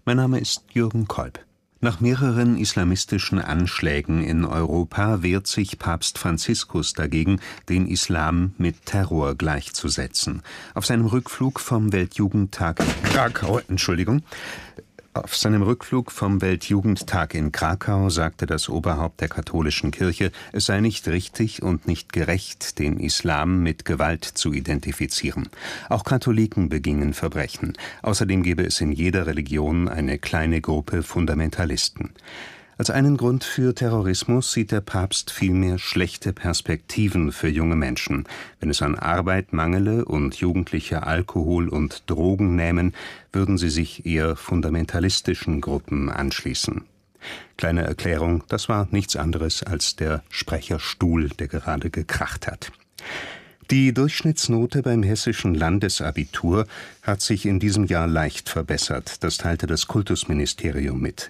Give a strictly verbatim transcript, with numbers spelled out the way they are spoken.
Mein Name ist Jürgen Kolb. Nach mehreren islamistischen Anschlägen in Europa wehrt sich Papst Franziskus dagegen, den Islam mit Terror gleichzusetzen. Auf seinem Rückflug vom Weltjugendtag in Krakau, Entschuldigung, auf seinem Rückflug vom Weltjugendtag in Krakau sagte das Oberhaupt der katholischen Kirche, es sei nicht richtig und nicht gerecht, den Islam mit Gewalt zu identifizieren. Auch Katholiken begingen Verbrechen. Außerdem gebe es in jeder Religion eine kleine Gruppe Fundamentalisten. Als einen Grund für Terrorismus sieht der Papst vielmehr schlechte Perspektiven für junge Menschen. Wenn es an Arbeit mangele und Jugendliche Alkohol und Drogen nähmen, würden sie sich eher fundamentalistischen Gruppen anschließen. Kleine Erklärung, das war nichts anderes als der Sprecherstuhl, der gerade gekracht hat. Die Durchschnittsnote beim hessischen Landesabitur hat sich in diesem Jahr leicht verbessert. Das teilte das Kultusministerium mit.